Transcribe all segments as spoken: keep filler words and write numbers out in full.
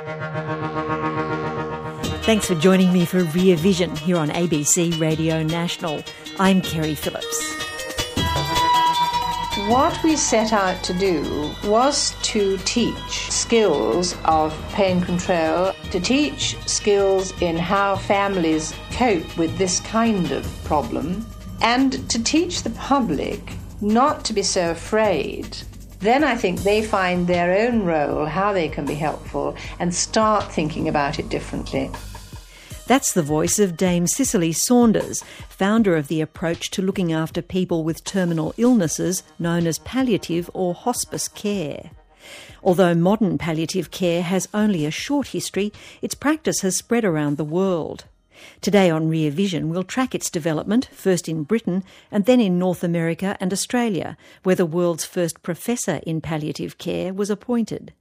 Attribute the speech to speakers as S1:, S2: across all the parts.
S1: Thanks for joining me for Rear Vision here on A B C Radio National. I'm Kerry Phillips.
S2: What we set out to do was to teach skills of pain control, to teach skills in how families cope with this kind of problem, and to teach the public not to be so afraid. Then I think they find their own role, how they can be helpful, and start thinking about it differently.
S1: That's the voice of Dame Cicely Saunders, founder of the approach to looking after people with terminal illnesses known as palliative or hospice care. Although modern palliative care has only a short history, its practice has spread around the world. Today on Rear Vision, we'll track its development, first in Britain and then in North America and Australia, where the world's first professor in palliative care was appointed.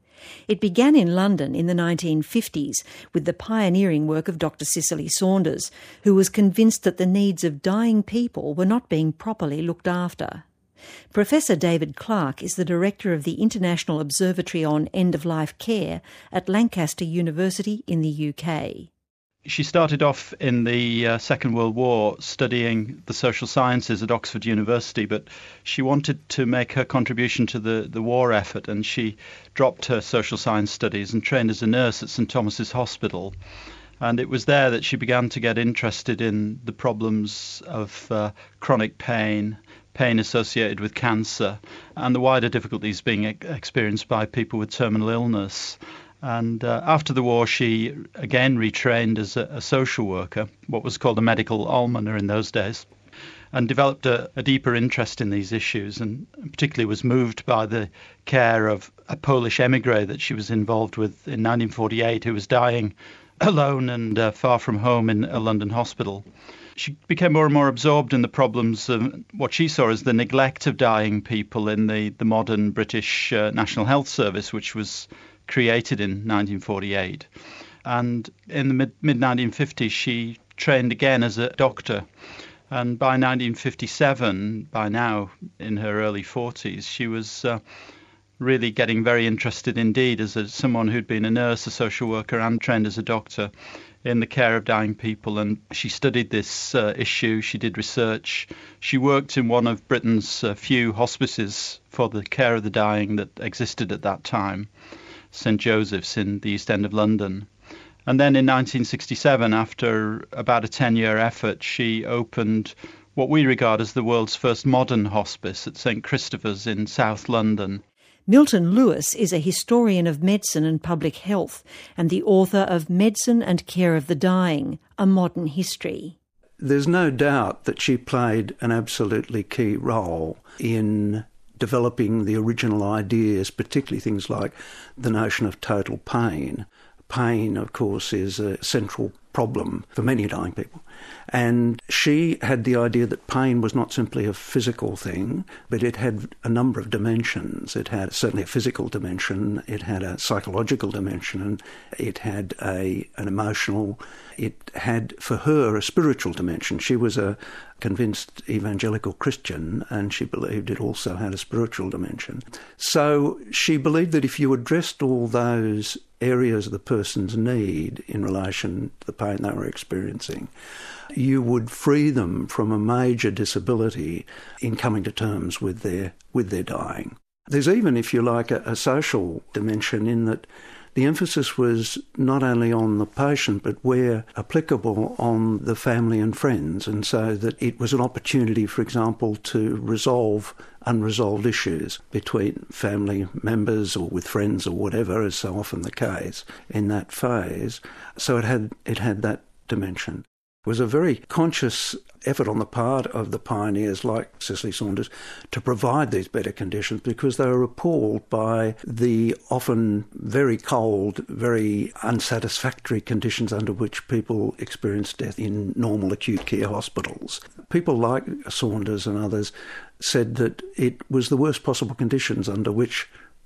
S1: It began in London in the nineteen fifties with the pioneering work of Doctor Cicely Saunders, who was convinced that the needs of dying people were not being properly looked after. Professor David Clark is the director of the International Observatory on End-of-Life Care at Lancaster University in the U K.
S3: She started off in the uh, Second World War studying the social sciences at Oxford University, but she wanted to make her contribution to the, the war effort, and she dropped her social science studies and trained as a nurse at St Thomas's Hospital. And it was there that she began to get interested in the problems of uh, chronic pain, pain associated with cancer, and the wider difficulties being e- experienced by people with terminal illness. And uh, after the war, she again retrained as a, a social worker, what was called a medical almoner in those days, and developed a, a deeper interest in these issues, and particularly was moved by the care of a Polish emigre that she was involved with in nineteen forty-eight, who was dying alone and uh, far from home in a London hospital. She became more and more absorbed in the problems of what she saw as the neglect of dying people in the, the modern British uh, National Health Service, which was created in nineteen forty-eight. And in the mid, mid-nineteen fifties, she trained again as a doctor. And by nineteen fifty-seven, by now in her early forties, she was uh, really getting very interested indeed as a, someone who'd been a nurse, a social worker, and trained as a doctor in the care of dying people. And she studied this uh, issue, she did research. She worked in one of Britain's uh, few hospices for the care of the dying that existed at that time, St Joseph's in the East End of London. And then in nineteen sixty-seven, after about a ten-year effort, she opened what we regard as the world's first modern hospice at St Christopher's in South London.
S1: Milton Lewis is a historian of medicine and public health and the author of Medicine and Care of the Dying, A Modern History.
S4: There's no doubt that she played an absolutely key role in developing the original ideas, particularly things like the notion of total pain. Pain, of course, is a central problem for many dying people. And she had the idea that pain was not simply a physical thing, but it had a number of dimensions. It had certainly a physical dimension, it had a psychological dimension, it had a an emotional, it had, for her, a spiritual dimension. She was a convinced evangelical Christian, and she believed it also had a spiritual dimension. So she believed that if you addressed all those areas of the person's need in relation to the pain they were experiencing, you would free them from a major disability in coming to terms with their with their dying. There's even, if you like, a, a social dimension in that the emphasis was not only on the patient, but where applicable on the family and friends, and so that it was an opportunity, for example, to resolve unresolved issues between family members or with friends or whatever, as so often the case in that phase. So it had it had that dimension. It was a very conscious effort on the part of the pioneers like Cicely Saunders to provide these better conditions, because they were appalled by the often very cold, very unsatisfactory conditions under which people experienced death in normal acute care hospitals. People like Saunders and others said that it was the worst possible conditions under which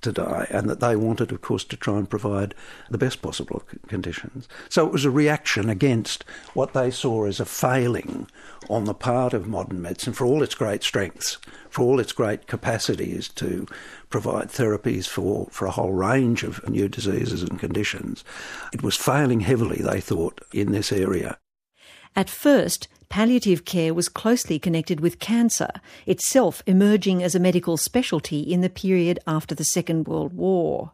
S4: to die, and that they wanted, of course, to try and provide the best possible conditions. So it was a reaction against what they saw as a failing on the part of modern medicine, for all its great strengths, for all its great capacities to provide therapies for, for a whole range of new diseases and conditions. It was failing heavily, they thought, in this area.
S1: At first, palliative care was closely connected with cancer, itself emerging as a medical specialty in the period after the Second World War.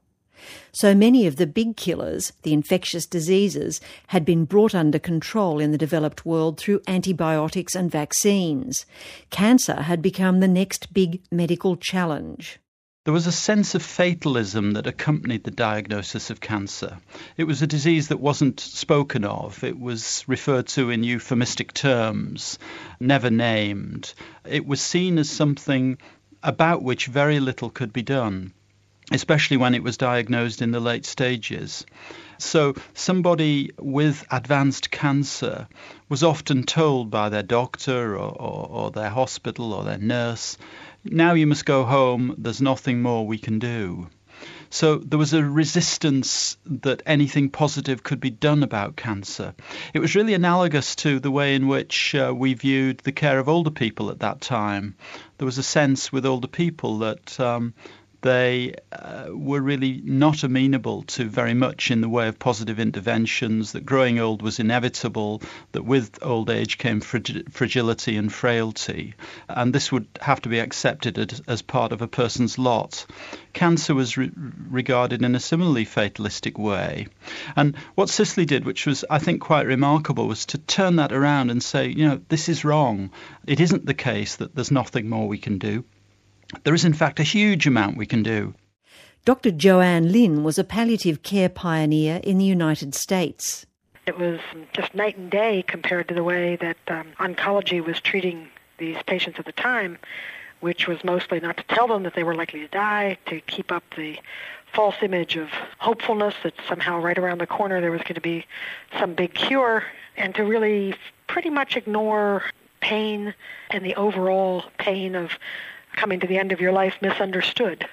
S1: So many of the big killers, the infectious diseases, had been brought under control in the developed world through antibiotics and vaccines. Cancer had become the next big medical challenge.
S3: There was a sense of fatalism that accompanied the diagnosis of cancer. It was a disease that wasn't spoken of. It was referred to in euphemistic terms, never named. It was seen as something about which very little could be done, especially when it was diagnosed in the late stages. So somebody with advanced cancer was often told by their doctor or, or, or their hospital or their nurse, now you must go home, there's nothing more we can do. So there was a resistance that anything positive could be done about cancer. It was really analogous to the way in which uh, we viewed the care of older people at that time. There was a sense with older people that um, they uh, were really not amenable to very much in the way of positive interventions, that growing old was inevitable, that with old age came frag- fragility and frailty, and this would have to be accepted as, as part of a person's lot. Cancer was re- regarded in a similarly fatalistic way. And what Cicely did, which was, I think, quite remarkable, was to turn that around and say, you know, this is wrong. It isn't the case that there's nothing more we can do. There is, in fact, a huge amount we can do.
S1: Doctor Joanne Lynn was a palliative care pioneer in the United States.
S5: It was just night and day compared to the way that um, oncology was treating these patients at the time, which was mostly not to tell them that they were likely to die, to keep up the false image of hopefulness that somehow right around the corner there was going to be some big cure, and to really pretty much ignore pain and the overall pain of coming to the end of your life misunderstood.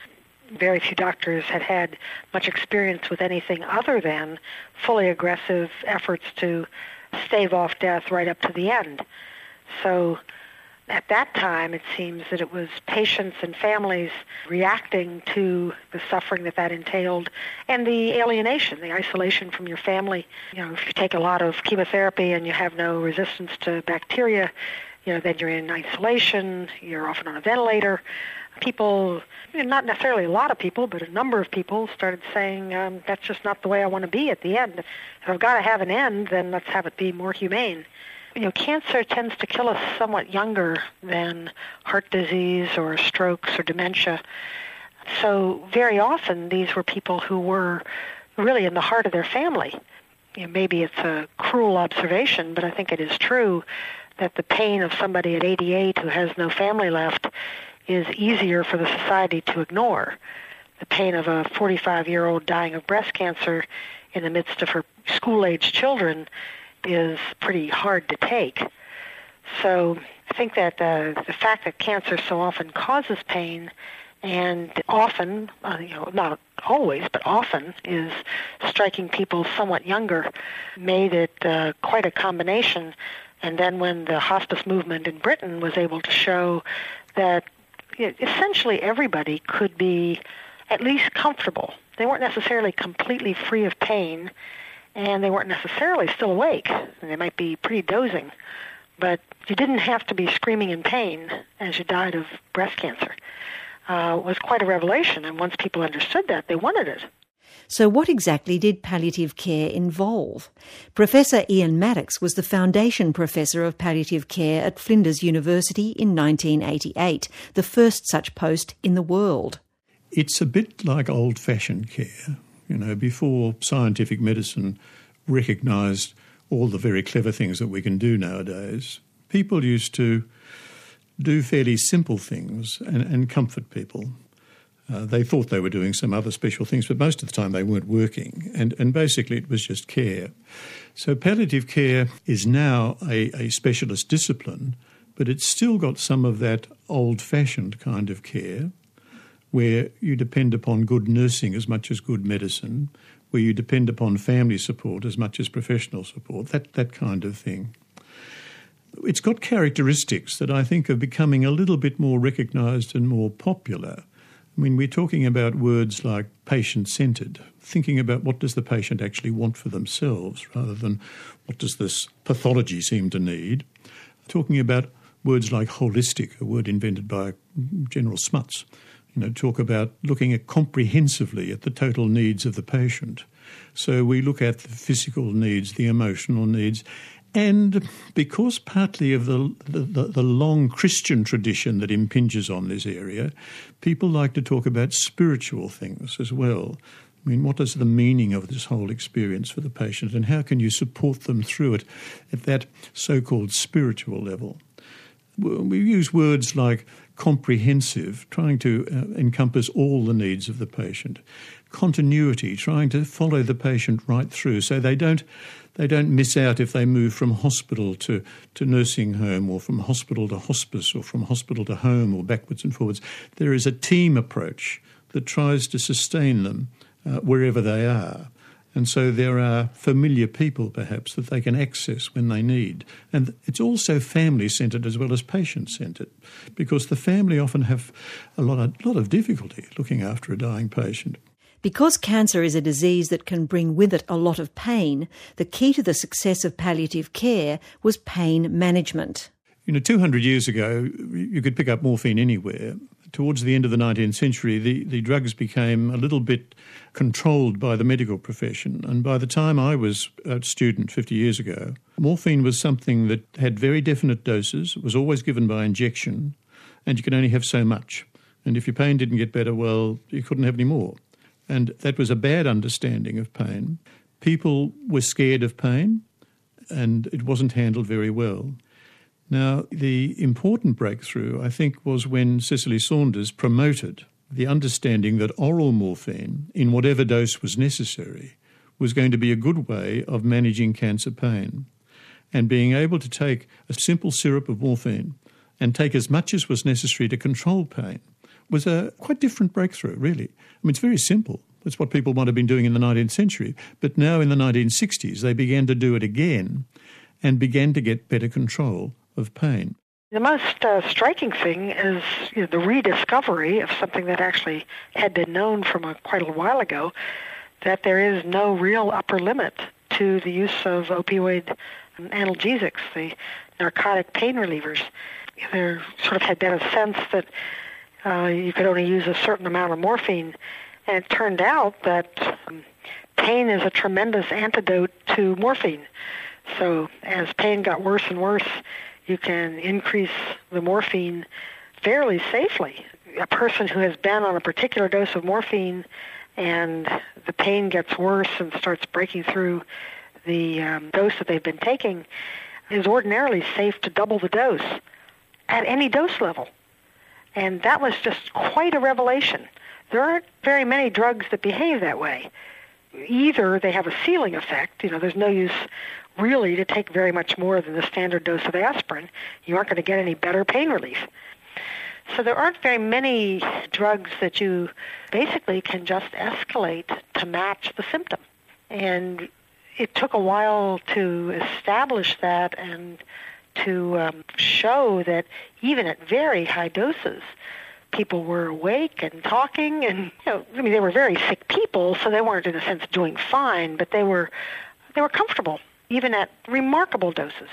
S5: Very few doctors had had much experience with anything other than fully aggressive efforts to stave off death right up to the end. So at that time, it seems that it was patients and families reacting to the suffering that that entailed and the alienation, the isolation from your family. You know, if you take a lot of chemotherapy and you have no resistance to bacteria, you know, then you're in isolation, you're often on a ventilator. People, not necessarily a lot of people, but a number of people started saying, um, that's just not the way I want to be at the end. If I've got to have an end, then let's have it be more humane. You know, cancer tends to kill us somewhat younger than heart disease or strokes or dementia. So very often these were people who were really in the heart of their family. You know, maybe it's a cruel observation, but I think it is true that the pain of somebody at eighty-eight who has no family left is easier for the society to ignore. The pain of a forty-five-year-old dying of breast cancer in the midst of her school-age children is pretty hard to take. So I think that uh, the fact that cancer so often causes pain and often, uh, you know, not always, but often is striking people somewhat younger made it uh, quite a combination. And then when the hospice movement in Britain was able to show that essentially everybody could be at least comfortable. They weren't necessarily completely free of pain, and they weren't necessarily still awake. They might be pretty dozing, but you didn't have to be screaming in pain as you died of breast cancer. Uh, it was quite a revelation, and once people understood that, they wanted it.
S1: So what exactly did palliative care involve? Professor Ian Maddox was the Foundation Professor of Palliative Care at Flinders University in nineteen eighty-eight, the first such post in the world.
S6: It's a bit like old-fashioned care. You know, before scientific medicine recognised all the very clever things that we can do nowadays, people used to do fairly simple things and, and comfort people. Uh, they thought they were doing some other special things, but most of the time they weren't working. And, and basically it was just care. So palliative care is now a, a specialist discipline, but it's still got some of that old-fashioned kind of care, where you depend upon good nursing as much as good medicine, where you depend upon family support as much as professional support, that, that kind of thing. It's got characteristics that I think are becoming a little bit more recognised and more popular. I mean, we're talking about words like patient-centred, thinking about what does the patient actually want for themselves rather than what does this pathology seem to need. Talking about words like holistic, a word invented by General Smuts. You know, talk about looking at comprehensively at the total needs of the patient. So we look at the physical needs, the emotional needs, and because partly of the, the, the long Christian tradition that impinges on this area, people like to talk about spiritual things as well. I mean, what is the meaning of this whole experience for the patient, and how can you support them through it at that so-called spiritual level? We use words like comprehensive, trying to uh, encompass all the needs of the patient. Continuity, trying to follow the patient right through so they don't they don't miss out if they move from hospital to, to nursing home or from hospital to hospice or from hospital to home or backwards and forwards. There is a team approach that tries to sustain them uh, wherever they are. And so there are familiar people, perhaps, that they can access when they need. And it's also family-centred as well as patient-centred, because the family often have a lot of, lot of difficulty looking after a dying patient.
S1: Because cancer is a disease that can bring with it a lot of pain, the key to the success of palliative care was pain management.
S6: You know, two hundred years ago, you could pick up morphine anywhere. Towards the end of the nineteenth century, the, the drugs became a little bit controlled by the medical profession. And by the time I was a student fifty years ago, morphine was something that had very definite doses, it was always given by injection, and you could only have so much. And if your pain didn't get better, well, you couldn't have any more. And that was a bad understanding of pain. People were scared of pain, and it wasn't handled very well. Now, the important breakthrough, I think, was when Cicely Saunders promoted the understanding that oral morphine, in whatever dose was necessary, was going to be a good way of managing cancer pain. And being able to take a simple syrup of morphine and take as much as was necessary to control pain was a quite different breakthrough, really. I mean, it's very simple. It's what people might have been doing in the nineteenth century. But now in the nineteen sixties, they began to do it again and began to get better control of pain.
S5: The most uh, striking thing is you know, the rediscovery of something that actually had been known from a, quite a while ago, that there is no real upper limit to the use of opioid analgesics, the narcotic pain relievers. There sort of had been a sense that uh, you could only use a certain amount of morphine, and it turned out that um, pain is a tremendous antidote to morphine. So as pain got worse and worse, you can increase the morphine fairly safely. A person who has been on a particular dose of morphine and the pain gets worse and starts breaking through the um, dose that they've been taking is ordinarily safe to double the dose at any dose level. And that was just quite a revelation. There aren't very many drugs that behave that way. Either they have a ceiling effect, you know, there's no use really to take very much more than the standard dose of aspirin. You aren't going to get any better pain relief. So there aren't very many drugs that you basically can just escalate to match the symptom. And it took a while to establish that and to um, show that even at very high doses, people were awake and talking, and you know, I mean, they were very sick people, so they weren't in a sense doing fine, but they were they were comfortable, even at remarkable doses.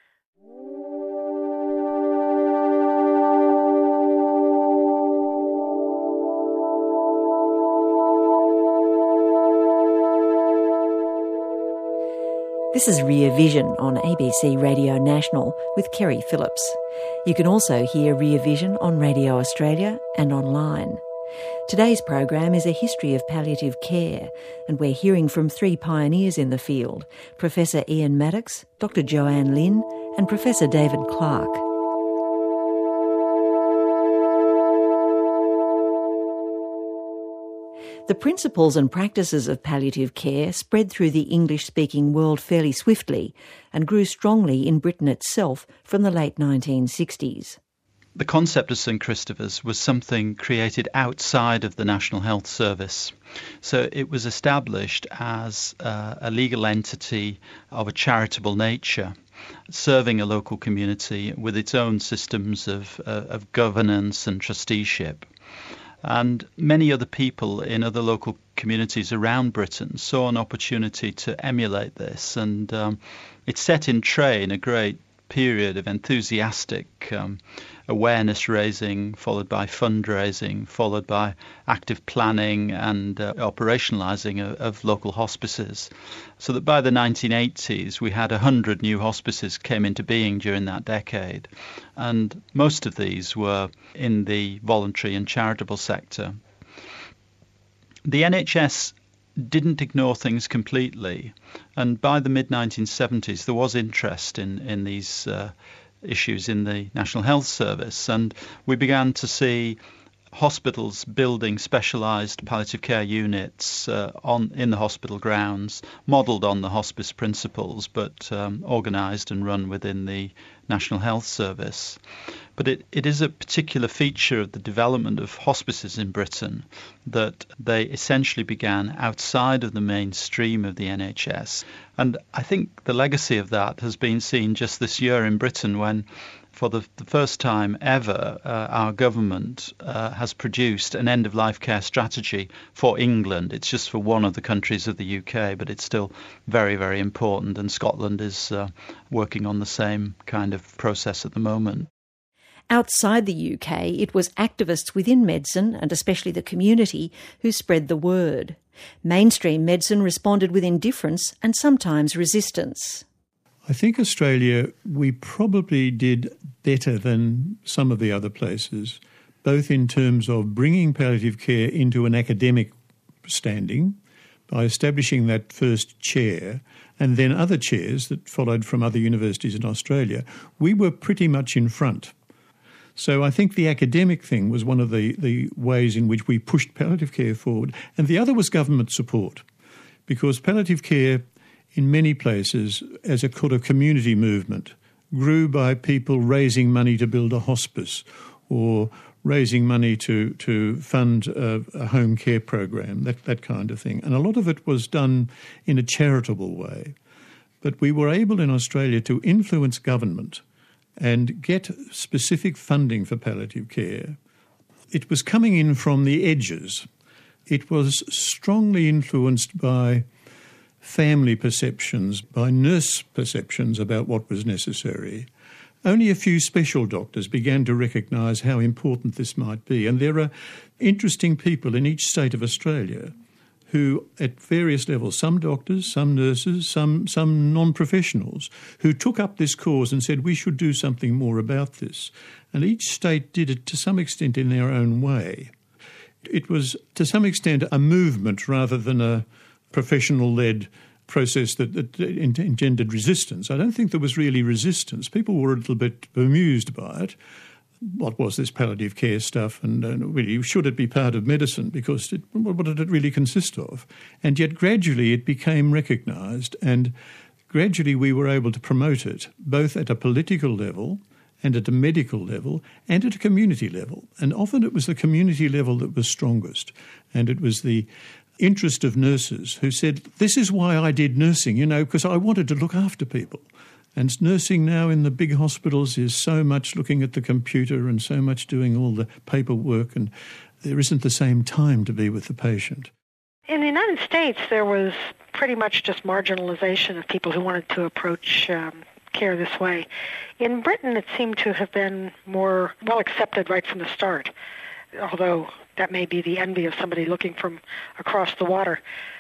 S1: This is Rear Vision on A B C Radio National with Kerry Phillips. You can also hear Rear Vision on Radio Australia and online. Today's program is a history of palliative care, and we're hearing from three pioneers in the field, Professor Ian Maddox, Doctor Joanne Lynn, and Professor David Clark. The principles and practices of palliative care spread through the English-speaking world fairly swiftly and grew strongly in Britain itself from the late nineteen sixties.
S3: The concept of St Christopher's was something created outside of the National Health Service. So it was established as uh, a legal entity of a charitable nature, serving a local community with its own systems of, uh, of governance and trusteeship. And many other people in other local communities around Britain saw an opportunity to emulate this, and um, it set in train a great period of enthusiastic um, awareness raising, followed by fundraising, followed by active planning and uh, operationalising of, of local hospices. So that by the nineteen eighties we had one hundred new hospices came into being during that decade, and most of these were in the voluntary and charitable sector. The N H S didn't ignore things completely, and by the mid nineteen seventies there was interest in, in these uh, issues in the National Health Service, and we began to see hospitals building specialised palliative care units uh, on in the hospital grounds, modelled on the hospice principles, but um, organised and run within the National Health Service. But it, it is a particular feature of the development of hospices in Britain that they essentially began outside of the mainstream of the N H S. And I think the legacy of that has been seen just this year in Britain when, for the, the first time ever, uh, our government uh, has produced an end-of-life care strategy for England. It's just for one of the countries of the U K, but it's still very, very important, and Scotland is uh, working on the same kind of process at the moment.
S1: Outside the U K, it was activists within medicine, and especially the community, who spread the word. Mainstream medicine responded with indifference and sometimes resistance.
S6: I think Australia, we probably did better than some of the other places, both in terms of bringing palliative care into an academic standing by establishing that first chair, and then other chairs that followed from other universities in Australia. We were pretty much in front. So I think the academic thing was one of the, the ways in which we pushed palliative care forward. And the other was government support, because palliative care in many places, as a kind of community movement, grew by people raising money to build a hospice or raising money to, to fund a, a home care program, that, that kind of thing. And a lot of it was done in a charitable way. But we were able in Australia to influence government and get specific funding for palliative care. It was coming in from the edges. It was strongly influenced by family perceptions, by nurse perceptions about what was necessary. Only a few special doctors began to recognise how important this might be. And there are interesting people in each state of Australia who, at various levels, some doctors, some nurses, some some non-professionals, who took up this cause and said we should do something more about this. And each state did it to some extent in their own way. It was, to some extent, a movement rather than a professional-led process that, that engendered resistance. I don't think there was really resistance. People were a little bit bemused by it. What was this palliative care stuff, and, and really, should it be part of medicine, because it, what did it really consist of? And yet gradually it became recognised, and gradually we were able to promote it, both at a political level and at a medical level and at a community level. And often it was the community level that was strongest, and it was the interest of nurses who said, this is why I did nursing, you know, because I wanted to look after people. And nursing now in the big hospitals is so much looking at the computer and so much doing all the paperwork, and there isn't the same time to be with the patient.
S5: In the United States, there was pretty much just marginalization of people who wanted to approach um, care this way. In Britain, it seemed to have been more well accepted right from the start, although that may be the envy of somebody looking from across the water.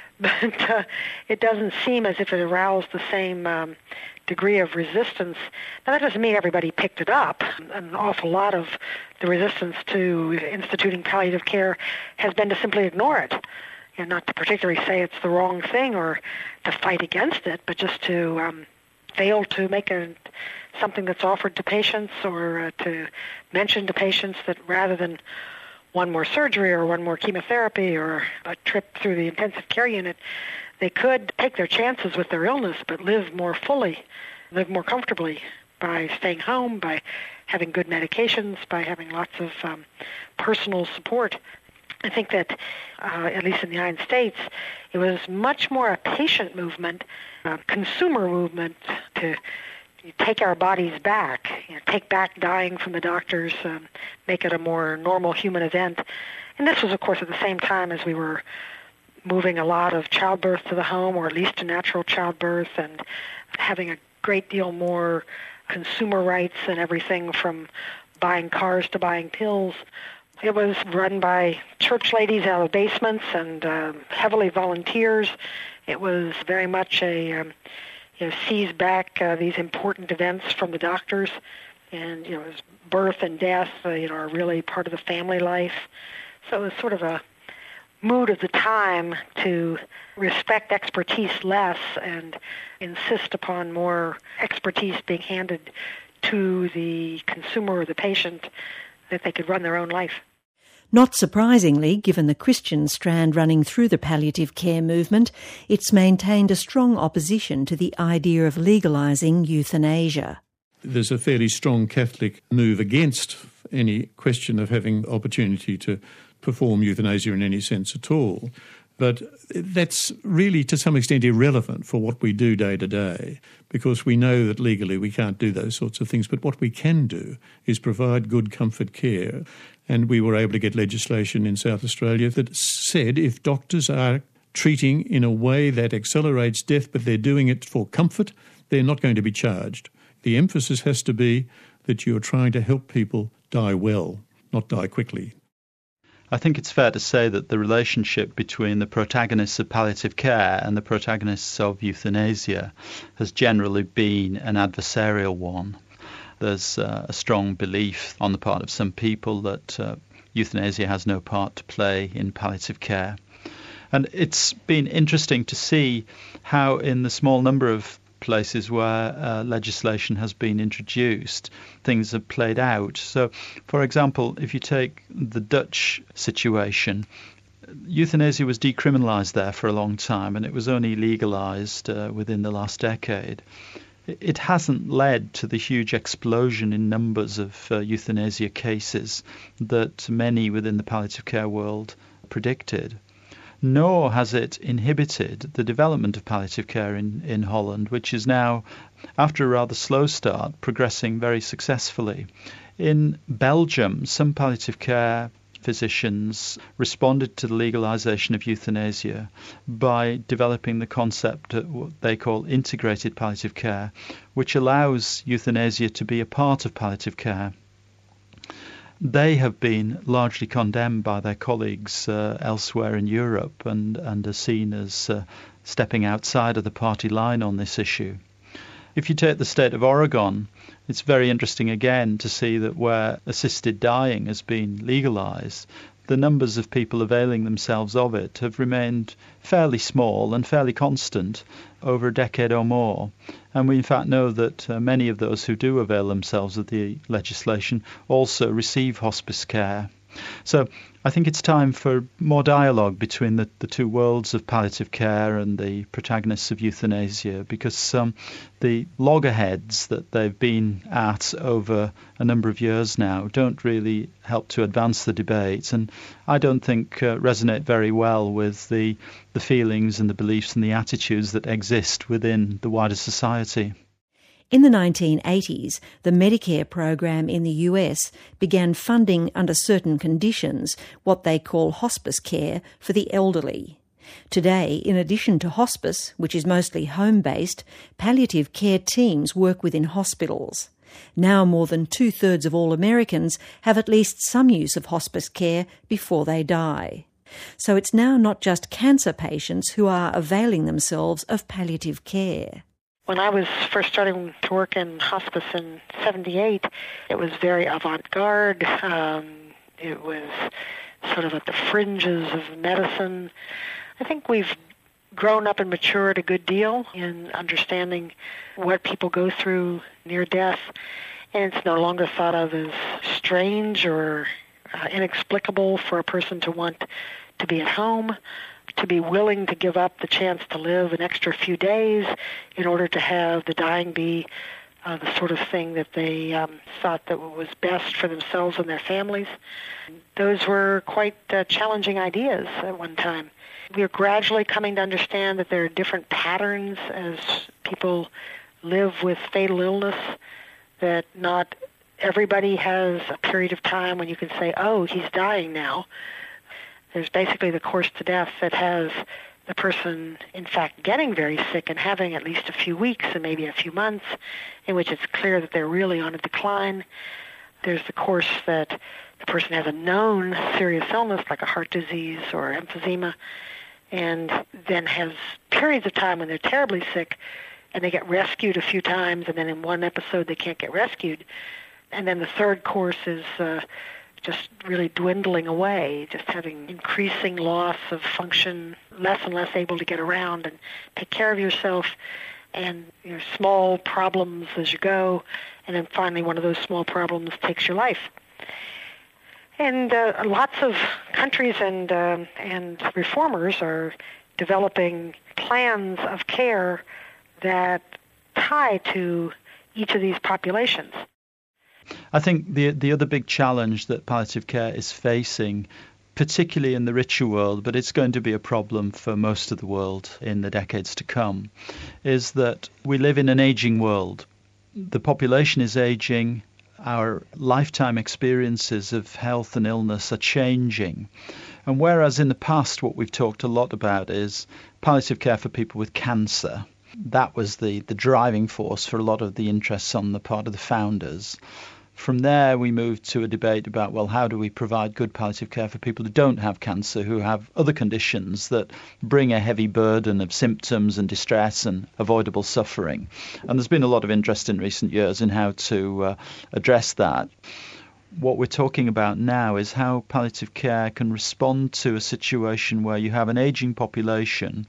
S5: But uh, it doesn't seem as if it aroused the same um, degree of resistance. Now, that doesn't mean everybody picked it up. An awful lot of the resistance to instituting palliative care has been to simply ignore it, and not to particularly say it's the wrong thing or to fight against it, but just to um, fail to make a, something that's offered to patients, or uh, to mention to patients that rather than one more surgery or one more chemotherapy or a trip through the intensive care unit, they could take their chances with their illness but live more fully, live more comfortably by staying home, by having good medications, by having lots of um, personal support. I think that, uh, at least in the United States, it was much more a patient movement, a consumer movement to take our bodies back, you know, take back dying from the doctors, um, make it a more normal human event. And this was, of course, at the same time as we were moving a lot of childbirth to the home, or at least to natural childbirth, and having a great deal more consumer rights and everything from buying cars to buying pills. It was run by church ladies out of basements and uh, heavily volunteers. It was very much a, um, you know, seize back uh, these important events from the doctors. And, you know, it was birth and death, uh, you know, are really part of the family life. So it was sort of a mood of the time to respect expertise less and insist upon more expertise being handed to the consumer or the patient, that they could run their own life.
S1: Not surprisingly, given the Christian strand running through the palliative care movement, it's maintained a strong opposition to the idea of legalising euthanasia.
S6: There's a fairly strong Catholic move against any question of having opportunity to perform euthanasia in any sense at all. But that's really to some extent irrelevant for what we do day to day, because we know that legally we can't do those sorts of things. But what we can do is provide good comfort care. And we were able to get legislation in South Australia that said if doctors are treating in a way that accelerates death, but they're doing it for comfort, they're not going to be charged. The emphasis has to be that you're trying to help people die well, not die quickly.
S3: I think it's fair to say that the relationship between the protagonists of palliative care and the protagonists of euthanasia has generally been an adversarial one. There's uh, a strong belief on the part of some people that uh, euthanasia has no part to play in palliative care. And it's been interesting to see how in the small number of places where uh, legislation has been introduced, things have played out. So, for example, if you take the Dutch situation, euthanasia was decriminalised there for a long time, and it was only legalised uh, within the last decade. It hasn't led to the huge explosion in numbers of uh, euthanasia cases that many within the palliative care world predicted. Nor has it inhibited the development of palliative care in, in Holland, which is now, after a rather slow start, progressing very successfully. In Belgium, some palliative care physicians responded to the legalisation of euthanasia by developing the concept of what they call integrated palliative care, which allows euthanasia to be a part of palliative care. They have been largely condemned by their colleagues uh, elsewhere in Europe and, and are seen as uh, stepping outside of the party line on this issue. If you take the state of Oregon, it's very interesting again to see that where assisted dying has been legalised, the numbers of people availing themselves of it have remained fairly small and fairly constant over a decade or more. And we in fact know that uh, many of those who do avail themselves of the legislation also receive hospice care. So I think it's time for more dialogue between the, the two worlds of palliative care and the protagonists of euthanasia, because um, the loggerheads that they've been at over a number of years now don't really help to advance the debate, and I don't think uh, resonate very well with the, the feelings and the beliefs and the attitudes that exist within the wider society.
S1: In the nineteen eighties, the Medicare program in the U S began funding under certain conditions what they call hospice care for the elderly. Today, in addition to hospice, which is mostly home-based, palliative care teams work within hospitals. Now more than two-thirds of all Americans have at least some use of hospice care before they die. So it's now not just cancer patients who are availing themselves of palliative care.
S5: When I was first starting to work in hospice in seventy-eight, it was very avant-garde. Um, it was sort of at the fringes of medicine. I think we've grown up and matured a good deal in understanding what people go through near death, and it's no longer thought of as strange or uh, inexplicable for a person to want to be at home, to be willing to give up the chance to live an extra few days in order to have the dying be uh, the sort of thing that they um, thought that was best for themselves and their families. Those were quite uh, challenging ideas at one time. We are gradually coming to understand that there are different patterns as people live with fatal illness, that not everybody has a period of time when you can say, oh, he's dying now. There's basically the course to death that has the person, in fact, getting very sick and having at least a few weeks and maybe a few months in which it's clear that they're really on a decline. There's the course that the person has a known serious illness like a heart disease or emphysema, and then has periods of time when they're terribly sick and they get rescued a few times, and then in one episode they can't get rescued. And then the third course is uh, just really dwindling away, just having increasing loss of function, less and less able to get around and take care of yourself, and you know, small problems as you go, and then finally one of those small problems takes your life. And uh, lots of countries and uh, and reformers are developing plans of care that tie to each of these populations.
S3: I think the the other big challenge that palliative care is facing, particularly in the richer world, but it's going to be a problem for most of the world in the decades to come, is that we live in an aging world. The population is aging. Our lifetime experiences of health and illness are changing. And whereas in the past what we've talked a lot about is palliative care for people with cancer, that was the, the driving force for a lot of the interests on the part of the founders. From there, we moved to a debate about, well, how do we provide good palliative care for people who don't have cancer, who have other conditions that bring a heavy burden of symptoms and distress and avoidable suffering. And there's been a lot of interest in recent years in how to uh, address that. What we're talking about now is how palliative care can respond to a situation where you have an aging population,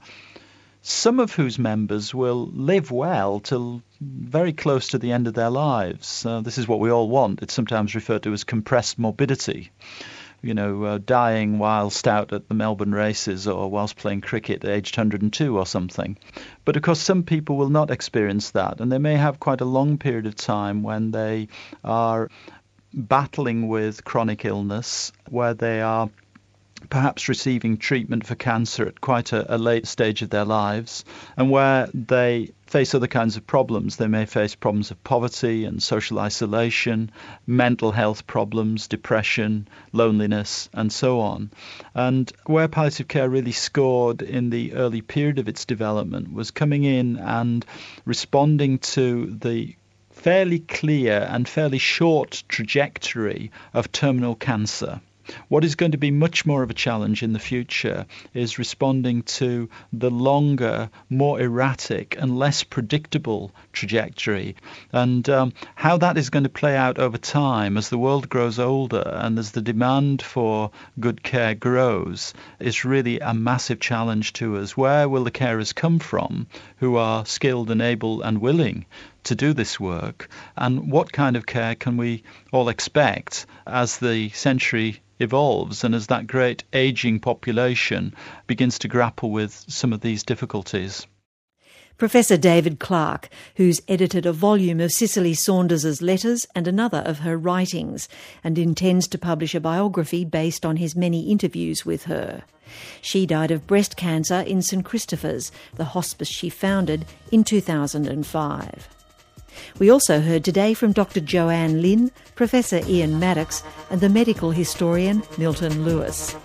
S3: some of whose members will live well till very close to the end of their lives. Uh, this is what we all want. It's sometimes referred to as compressed morbidity. You know, uh, dying whilst out at the Melbourne races or whilst playing cricket at aged one hundred and two or something. But of course some people will not experience that, and they may have quite a long period of time when they are battling with chronic illness, where they are perhaps receiving treatment for cancer at quite a, a late stage of their lives, and where they face other kinds of problems. They may face problems of poverty and social isolation, mental health problems, depression, loneliness, and so on. And where palliative care really scored in the early period of its development was coming in and responding to the fairly clear and fairly short trajectory of terminal cancer. What is going to be much more of a challenge in the future is responding to the longer, more erratic and less predictable trajectory, and um, how that is going to play out over time as the world grows older and as the demand for good care grows is really a massive challenge to us. Where will the carers come from who are skilled and able and willing to do this work, and what kind of care can we all expect as the century evolves and as that great ageing population begins to grapple with some of these difficulties?
S1: Professor David Clarke, who's edited a volume of Cicely Saunders's letters and another of her writings, and intends to publish a biography based on his many interviews with her. She died of breast cancer in St Christopher's, the hospice she founded in two thousand five. We also heard today from Doctor Joanne Lynn, Professor Ian Maddox, and the medical historian Milton Lewis.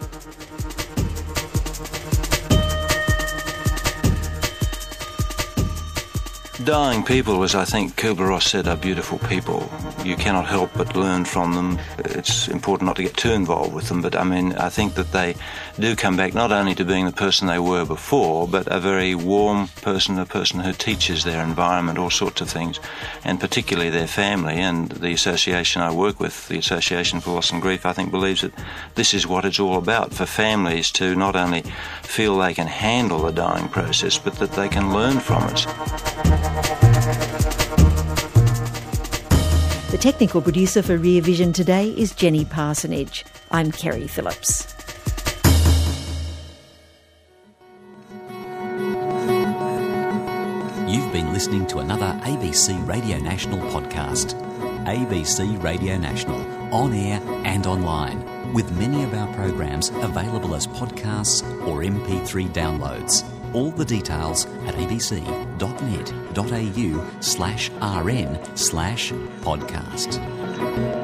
S7: Dying people, as I think Kubler-Ross said, are beautiful people. You cannot help but learn from them. It's important not to get too involved with them, but I mean, I think that they do come back not only to being the person they were before, but a very warm person, a person who teaches their environment all sorts of things, and particularly their family. And the association I work with, the Association for Loss and Grief, I think believes that this is what it's all about, for families to not only feel they can handle the dying process, but that they can learn from it.
S1: The technical producer for Rear Vision today is Jenny Parsonage. I'm Kerry Phillips.
S8: You've been been listening to another A B C Radio National podcast. A B C Radio National, on air and online, with many of our programs available as podcasts or M P three downloads. All the details at abc.net.au slash rn slash podcast.